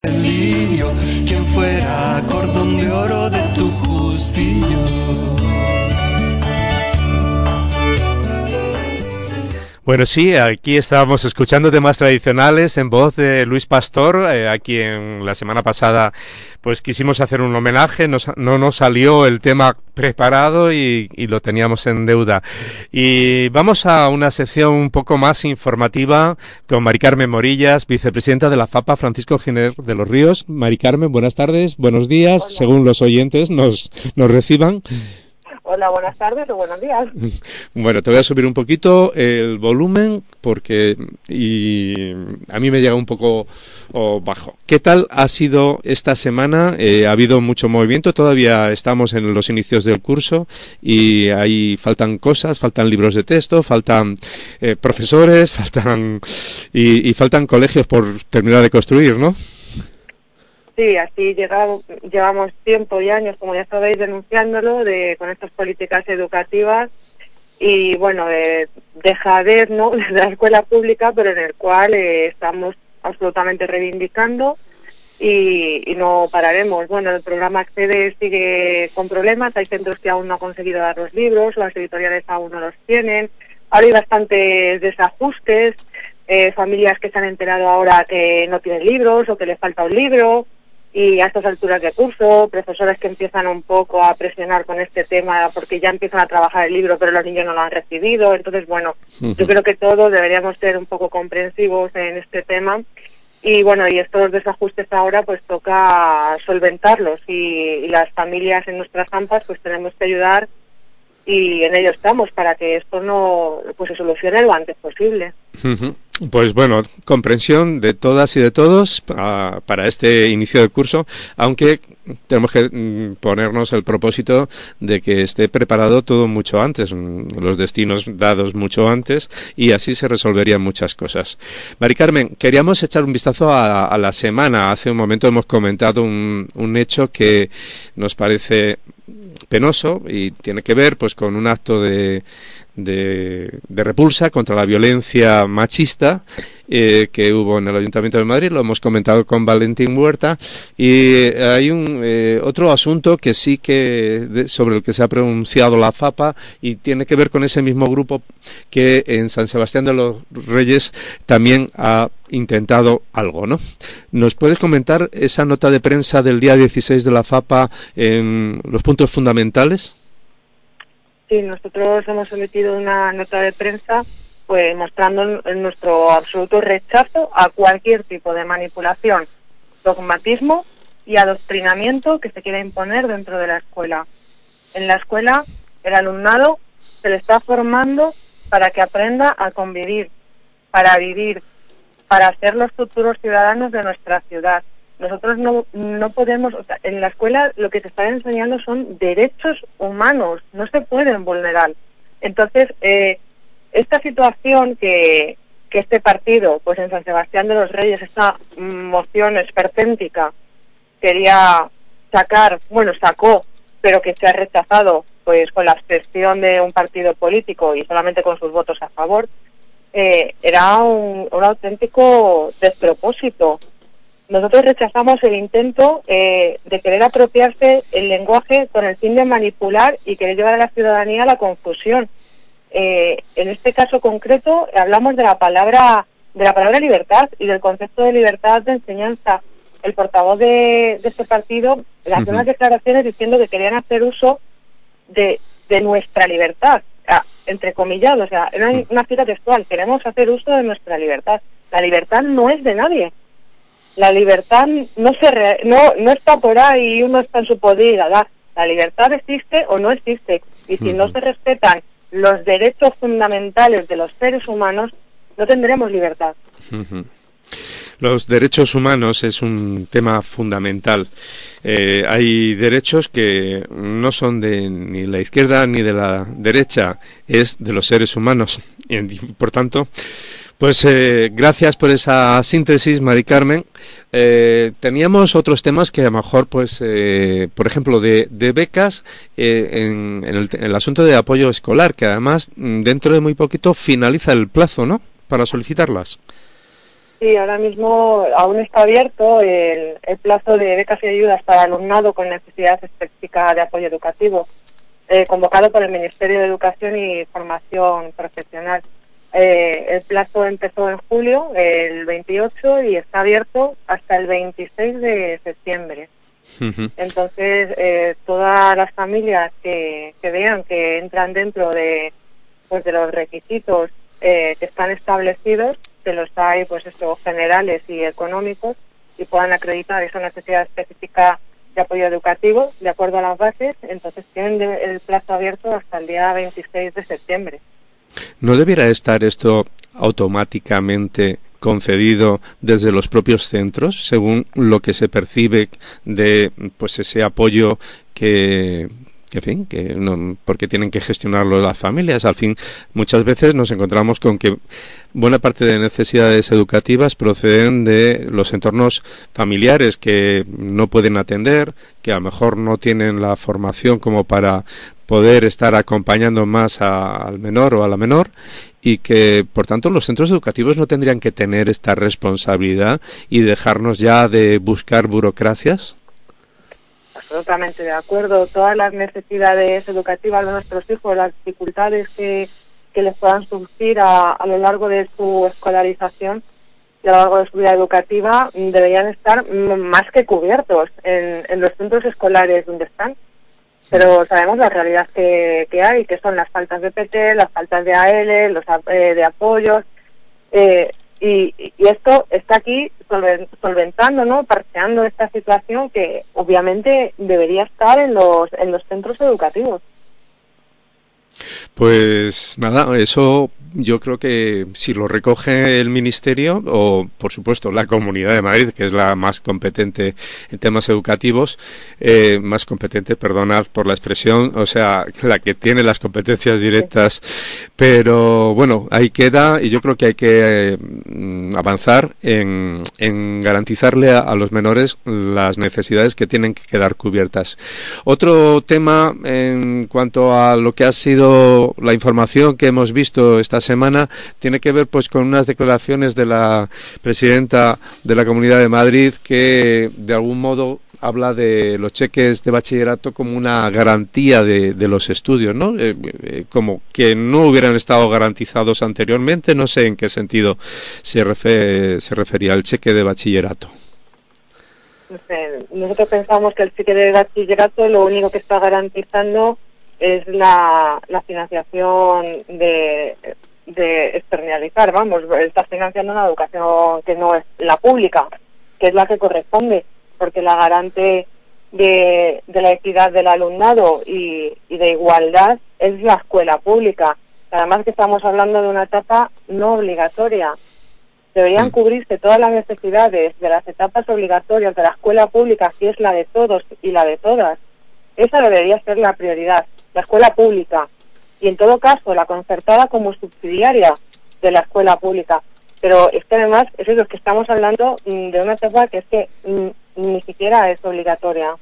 el lirio, quien fuera cordón de oro de tu justillo. Bueno, sí, aquí estábamos escuchando temas tradicionales en voz de Luis Pastor. Aquí en la semana pasada pues quisimos hacer un homenaje, no nos salió el tema preparado y lo teníamos en deuda. Y vamos a una sección un poco más informativa con Mari Carmen Morillas, vicepresidenta de la FAPA Francisco Giner de los Ríos. Mari Carmen, buenas tardes, buenos días, hola. Según los oyentes nos reciban. Hola, buenas tardes o buenos días. Bueno, te voy a subir un poquito el volumen porque a mí me llega un poco bajo. ¿Qué tal ha sido esta semana? Ha habido mucho movimiento, todavía estamos en los inicios del curso y ahí faltan cosas, faltan libros de texto, faltan profesores, faltan colegios por terminar de construir, ¿no? Sí, así llevamos tiempo y años, como ya sabéis, denunciándolo con estas políticas educativas y, bueno, de dejadez, ¿no?, de la escuela pública, pero en el cual estamos absolutamente reivindicando y no pararemos. Bueno, el programa Accede sigue con problemas, hay centros que aún no han conseguido dar los libros, las editoriales aún no los tienen, ahora hay bastantes desajustes, familias que se han enterado ahora que no tienen libros o que les falta un libro. Y a estas alturas de curso, profesores que empiezan un poco a presionar con este tema porque ya empiezan a trabajar el libro, pero los niños no lo han recibido. Entonces, bueno, yo creo que todos deberíamos ser un poco comprensivos en este tema. Y bueno, y estos desajustes ahora pues toca solventarlos y las familias en nuestras AMPAs pues tenemos que ayudar y en ello estamos para que esto no pues se solucione lo antes posible. Pues bueno, comprensión de todas y de todos para este inicio de curso, aunque tenemos que ponernos el propósito de que esté preparado todo mucho antes, los destinos dados mucho antes, y así se resolverían muchas cosas. Mari Carmen, queríamos echar un vistazo a la semana. Hace un momento hemos comentado un hecho que nos parece penoso y tiene que ver pues con un acto de repulsa contra la violencia machista que hubo en el Ayuntamiento de Madrid. Lo hemos comentado con Valentín Huerta y hay otro asunto que sí que sobre el que se ha pronunciado la FAPA y tiene que ver con ese mismo grupo que en San Sebastián de los Reyes también ha intentado algo, ¿no? ¿Nos puedes comentar esa nota de prensa del día 16 de la FAPA en los puntos fundamentales? Sí, nosotros hemos emitido una nota de prensa pues mostrando nuestro absoluto rechazo a cualquier tipo de manipulación, dogmatismo y adoctrinamiento que se quiera imponer dentro de la escuela. En la escuela, el alumnado se le está formando para que aprenda a convivir, para vivir, para ser los futuros ciudadanos de nuestra ciudad. Nosotros no podemos, o sea, en la escuela lo que se está enseñando son derechos humanos, no se pueden vulnerar. Entonces, esta situación que este partido, pues en San Sebastián de los Reyes, esta moción esperpéntica, quería sacó, pero que se ha rechazado, pues con la abstención de un partido político y solamente con sus votos a favor, era un auténtico despropósito. Nosotros rechazamos el intento de querer apropiarse el lenguaje con el fin de manipular y querer llevar a la ciudadanía a la confusión. En este caso concreto hablamos de la palabra libertad y del concepto de libertad de enseñanza. El portavoz de este partido hacía unas declaraciones diciendo que querían hacer uso de nuestra libertad, entrecomillado, o sea, era una cita textual: queremos hacer uso de nuestra libertad. La libertad no es de nadie. La libertad no está por ahí y uno está en su poder. La libertad existe o no existe. Y si no se respetan los derechos fundamentales de los seres humanos, no tendremos libertad. Los derechos humanos es un tema fundamental. Hay derechos que no son de ni la izquierda ni de la derecha, es de los seres humanos. Y por tanto, pues gracias por esa síntesis, Mari Carmen. Teníamos otros temas que a lo mejor, pues, por ejemplo, de becas en el asunto de apoyo escolar, que además dentro de muy poquito finaliza el plazo, ¿no?, para solicitarlas. Sí, ahora mismo aún está abierto el plazo de becas y ayudas para alumnado con necesidad específica de apoyo educativo, convocado por el Ministerio de Educación y Formación Profesional. El plazo empezó en julio, el 28, y está abierto hasta el 26 de septiembre. Ujú. Entonces, todas las familias que vean que entran dentro de los requisitos que están establecidos, que los hay generales y económicos, y puedan acreditar esa necesidad específica de apoyo educativo de acuerdo a las bases, entonces tienen el plazo abierto hasta el día 26 de septiembre. ¿No debiera estar esto automáticamente concedido desde los propios centros, según lo que se percibe de pues ese apoyo que en fin, que no, porque tienen que gestionarlo las familias? Al fin, muchas veces nos encontramos con que buena parte de necesidades educativas proceden de los entornos familiares que no pueden atender, que a lo mejor no tienen la formación como para poder estar acompañando más al menor o a la menor, y que por tanto los centros educativos no tendrían que tener esta responsabilidad y dejarnos ya de buscar burocracias. Absolutamente de acuerdo. Todas las necesidades educativas de nuestros hijos, las dificultades que les puedan surgir a lo largo de su escolarización y a lo largo de su vida educativa, deberían estar más que cubiertos en los centros escolares donde están. Pero sabemos la realidad que hay, que son las faltas de PT, las faltas de AL, los de apoyos, y esto está aquí solventando, ¿no? Parcheando esta situación que obviamente debería estar en los centros educativos. Pues nada, eso yo creo que si lo recoge el Ministerio o, por supuesto, la Comunidad de Madrid, que es la más competente en temas educativos, perdonad por la expresión, o sea, la que tiene las competencias directas, pero bueno, ahí queda, y yo creo que hay que avanzar en garantizarle a los menores las necesidades que tienen que quedar cubiertas. Otro tema en cuanto a lo que ha sido la información que hemos visto esta semana tiene que ver pues con unas declaraciones de la presidenta de la Comunidad de Madrid, que de algún modo habla de los cheques de bachillerato como una garantía de los estudios, ¿no? Como que no hubieran estado garantizados anteriormente. No sé en qué sentido se refería al cheque de bachillerato. No sé, nosotros pensamos que el cheque de bachillerato lo único que está garantizando es la financiación de externalizar, vamos, está financiando una educación que no es la pública, que es la que corresponde, porque la garante de la equidad del alumnado y de igualdad es la escuela pública. Además que estamos hablando de una etapa no obligatoria. Deberían cubrirse todas las necesidades de las etapas obligatorias de la escuela pública, que es la de todos y la de todas. Esa debería ser la prioridad, la escuela pública. Y en todo caso, la concertada como subsidiaria de la escuela pública. Pero es que además, es eso, que estamos hablando de una etapa que es que ni siquiera es obligatoria.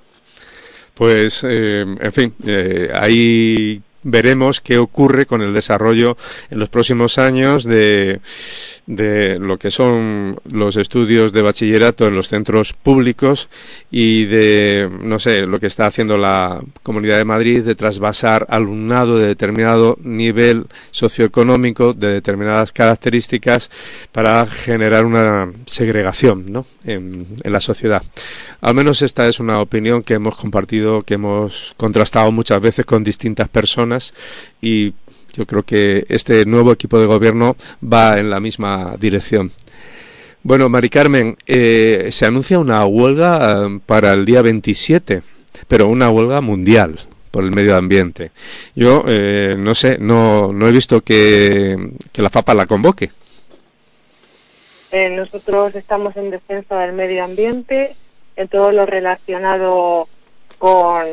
Pues, en fin, ahí veremos qué ocurre con el desarrollo en los próximos años de lo que son los estudios de bachillerato en los centros públicos y de, no sé, lo que está haciendo la Comunidad de Madrid de trasvasar alumnado de determinado nivel socioeconómico, de determinadas características, para generar una segregación, ¿no?, en la sociedad. Al menos esta es una opinión que hemos compartido, que hemos contrastado muchas veces con distintas personas, y yo creo que este nuevo equipo de gobierno va en la misma dirección. Bueno, Mari Carmen, se anuncia una huelga para el día 27, pero una huelga mundial por el medio ambiente. Yo no sé, no he visto que la FAPA la convoque. Nosotros estamos en defensa del medio ambiente, en todo lo relacionado con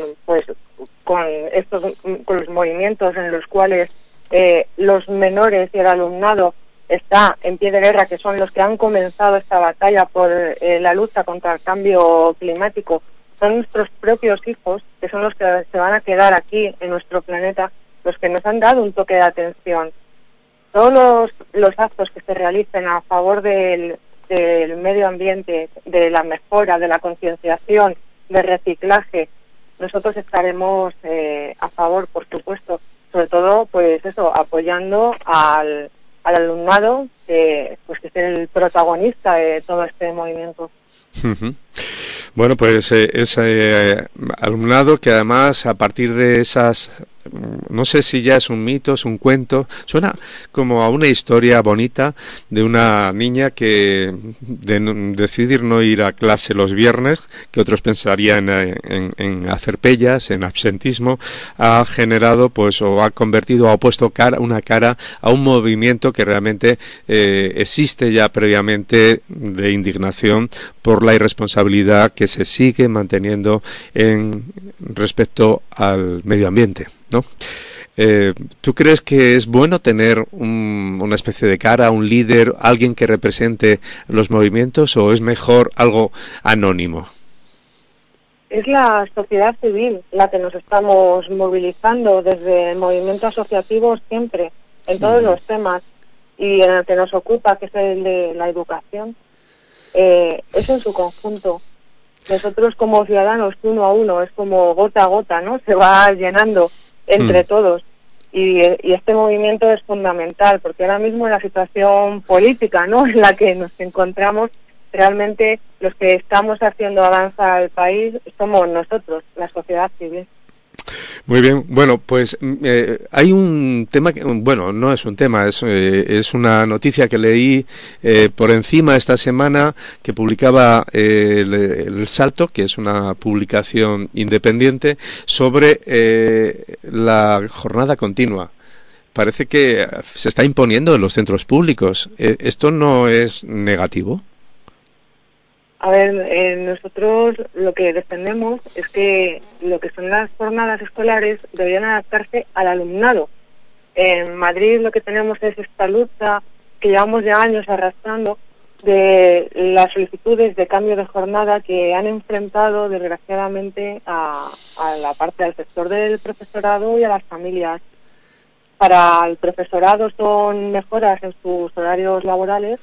los movimientos en los cuales los menores y el alumnado está en pie de guerra, que son los que han comenzado esta batalla por la lucha contra el cambio climático. Son nuestros propios hijos, que son los que se van a quedar aquí en nuestro planeta, los que nos han dado un toque de atención. todos los actos que se realicen a favor del medio ambiente, de la mejora, de la concienciación, de reciclaje, nosotros estaremos a favor, por supuesto, sobre todo, pues eso, apoyando al alumnado, pues que es el protagonista de todo este movimiento. Uh-huh. Bueno, pues ese alumnado que además a partir de esas, no sé si ya es un mito, es un cuento, suena como a una historia bonita de una niña que de decidir no ir a clase los viernes, que otros pensarían en hacer pellas, en absentismo, ha generado pues o ha convertido, ha puesto una cara a un movimiento que realmente existe ya previamente de indignación por la irresponsabilidad que se sigue manteniendo respecto al medio ambiente, ¿no? ¿Tú crees que es bueno tener una especie de cara, un líder, alguien que represente los movimientos, o es mejor algo anónimo? Es la sociedad civil la que nos estamos movilizando desde el movimiento asociativo siempre, en todos los temas, y en el que nos ocupa, que es el de la educación. Es en su conjunto. Nosotros como ciudadanos, uno a uno, es como gota a gota, ¿no? Se va llenando entre todos. Y este movimiento es fundamental, porque ahora mismo en la situación política, ¿no?, en la que nos encontramos, realmente los que estamos haciendo avanzar al país somos nosotros, la sociedad civil. Muy bien, bueno, pues hay un tema que, bueno, no es un tema, es una noticia que leí por encima esta semana que publicaba el Salto, que es una publicación independiente, sobre la jornada continua. Parece que se está imponiendo en los centros públicos. ¿Esto no es negativo? A ver, nosotros lo que defendemos es que lo que son las jornadas escolares deberían adaptarse al alumnado. En Madrid lo que tenemos es esta lucha que llevamos ya años arrastrando de las solicitudes de cambio de jornada que han enfrentado desgraciadamente a la parte del sector del profesorado y a las familias. Para el profesorado son mejoras en sus horarios laborales,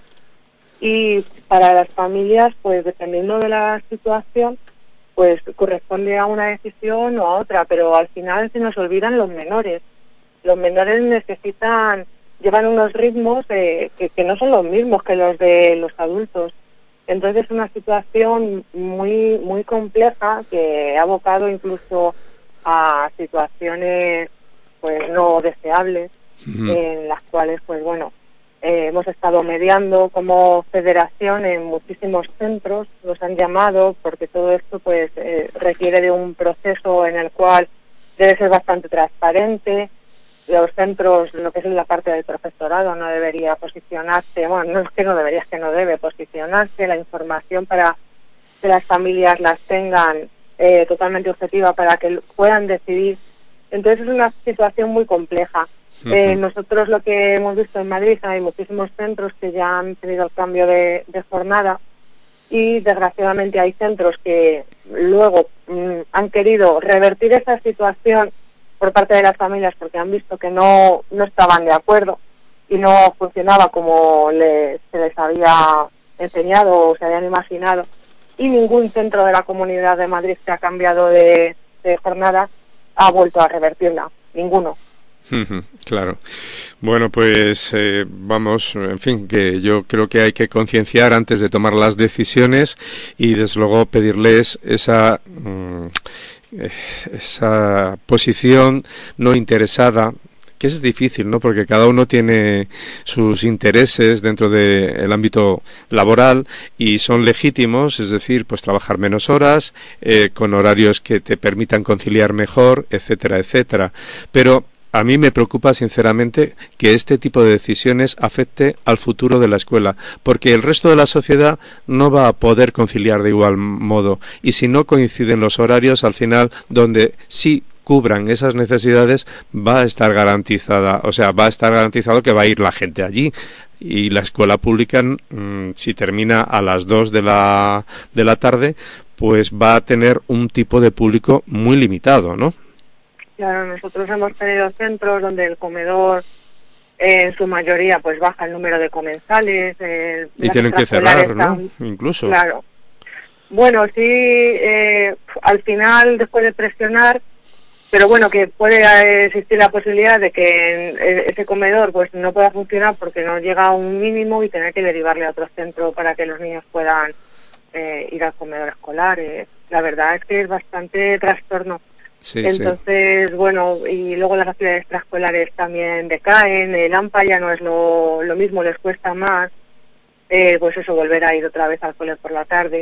y para las familias, pues dependiendo de la situación, pues corresponde a una decisión o a otra, pero al final se nos olvidan los menores. Los menores llevan unos ritmos que no son los mismos que los de los adultos. Entonces es una situación muy, muy compleja que ha abocado incluso a situaciones pues no deseables, en las cuales, pues bueno, hemos estado mediando como federación en muchísimos centros, nos han llamado, porque todo esto pues requiere de un proceso en el cual debe ser bastante transparente. Los centros, lo que es la parte del profesorado, no debería posicionarse, bueno, no es que no debería, es que no debe posicionarse, la información para que las familias las tengan totalmente objetiva para que puedan decidir. Entonces es una situación muy compleja. Nosotros lo que hemos visto en Madrid, hay muchísimos centros que ya han tenido el cambio de jornada, y desgraciadamente hay centros que luego han querido revertir esa situación por parte de las familias porque han visto que no estaban de acuerdo y no funcionaba como se les había enseñado o se habían imaginado, y ningún centro de la Comunidad de Madrid que ha cambiado de jornada ha vuelto a revertirla, ninguno. Claro. Bueno, pues vamos, en fin, que yo creo que hay que concienciar antes de tomar las decisiones y desde luego pedirles esa posición no interesada, que es difícil, ¿no? Porque cada uno tiene sus intereses dentro del ámbito laboral y son legítimos, es decir, pues trabajar menos horas, con horarios que te permitan conciliar mejor, etcétera, etcétera. Pero a mí me preocupa sinceramente que este tipo de decisiones afecte al futuro de la escuela, porque el resto de la sociedad no va a poder conciliar de igual modo, y si no coinciden los horarios, al final, donde sí cubran esas necesidades, va a estar garantizada, o sea, va a estar garantizado que va a ir la gente allí. Y la escuela pública, si termina a las 2 de la tarde, pues va a tener un tipo de público muy limitado, ¿no? Claro, nosotros hemos tenido centros donde el comedor en su mayoría pues baja el número de comensales. Y tienen que cerrar, ¿no? Incluso. Claro. Bueno, sí, al final, después de presionar, pero bueno, que puede existir la posibilidad de que ese comedor pues no pueda funcionar porque no llega a un mínimo y tener que derivarle a otro centro para que los niños puedan ir al comedor escolar. La verdad es que es bastante trastorno. Sí, entonces, bueno, y luego las actividades extraescolares también decaen, el AMPA ya no es lo mismo, les cuesta más, pues eso, volver a ir otra vez al cole por la tarde.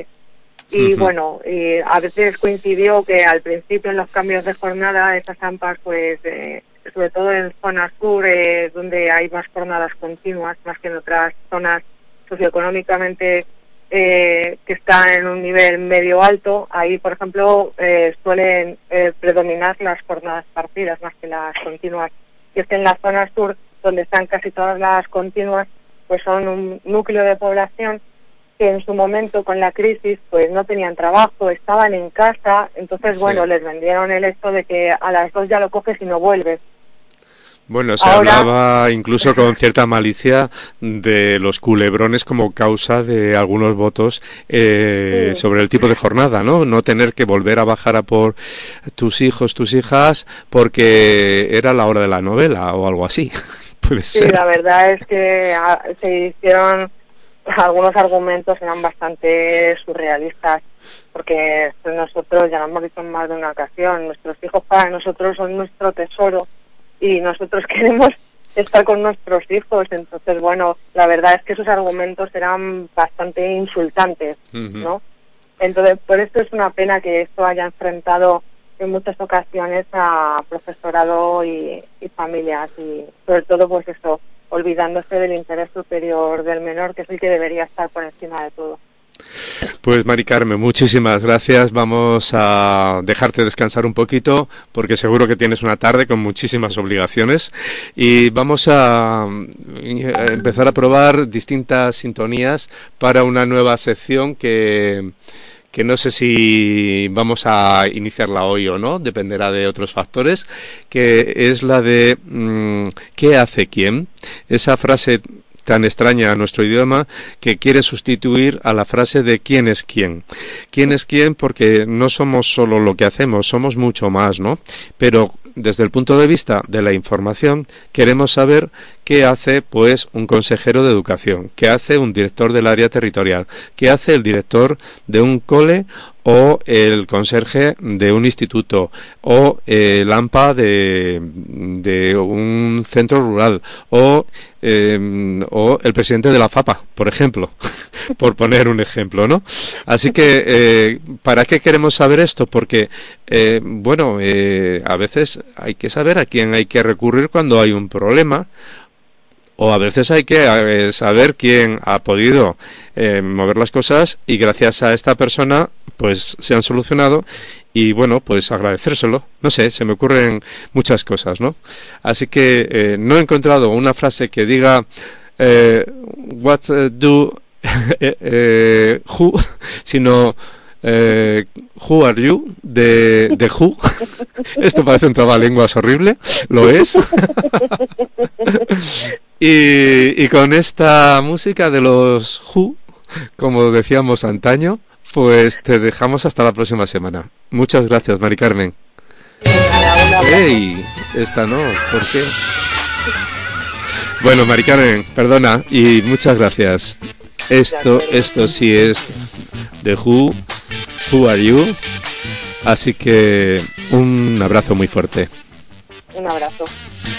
Y bueno, a veces coincidió que al principio en los cambios de jornada esas AMPAs, pues sobre todo en zonas sur, donde hay más jornadas continuas, más que en otras zonas socioeconómicamente que están en un nivel medio alto, ahí por ejemplo suelen predominar las jornadas partidas más que las continuas. Y es que en la zona sur, donde están casi todas las continuas, pues son un núcleo de población que en su momento con la crisis pues no tenían trabajo, estaban en casa, entonces bueno, les vendieron el hecho de que a las 2 ya lo coges y no vuelves. Bueno, se hablaba incluso con cierta malicia de los culebrones como causa de algunos votos sobre el tipo de jornada, ¿no? No tener que volver a bajar a por tus hijos, tus hijas, porque era la hora de la novela o algo así. Puede ser. Sí, la verdad es que se hicieron algunos argumentos, eran bastante surrealistas, porque nosotros, ya lo hemos dicho en más de una ocasión, nuestros hijos para nosotros son nuestro tesoro y nosotros queremos estar con nuestros hijos. Entonces, bueno, la verdad es que esos argumentos eran bastante insultantes, ¿no? Entonces, por esto es una pena que esto haya enfrentado en muchas ocasiones a profesorado y familias, y sobre todo, pues eso, olvidándose del interés superior del menor, que es el que debería estar por encima de todo. Pues Mari Carmen, muchísimas gracias. Vamos a dejarte descansar un poquito porque seguro que tienes una tarde con muchísimas obligaciones y vamos a empezar a probar distintas sintonías para una nueva sección que no sé si vamos a iniciarla hoy o no, dependerá de otros factores, que es la de ¿qué hace quién? Esa frase tan extraña a nuestro idioma que quiere sustituir a la frase de quién es quién. ¿Quién es quién? Porque no somos solo lo que hacemos, somos mucho más, ¿no? Pero desde el punto de vista de la información, queremos saber qué hace pues un consejero de educación, qué hace un director del área territorial, qué hace el director de un cole o el conserje de un instituto o el AMPA de un centro rural o el presidente de la FAPA, por ejemplo, por poner un ejemplo, ¿no? Así que, ¿para qué queremos saber esto? Porque, a veces hay que saber a quién hay que recurrir cuando hay un problema, o a veces hay que saber quién ha podido mover las cosas y gracias a esta persona pues se han solucionado y bueno, pues agradecérselo. No sé, se me ocurren muchas cosas, ¿no? Así que no he encontrado una frase que diga what do who, sino who are you de who. Esto parece un trabalenguas horrible, lo es. Y con esta música de los Who, como decíamos antaño, pues te dejamos hasta la próxima semana. Muchas gracias, Mari Carmen. ¡Ey! Esta no, ¿por qué? Bueno, Mari Carmen, perdona y muchas gracias. Esto sí es de Who Are You. Así que un abrazo muy fuerte. Un abrazo.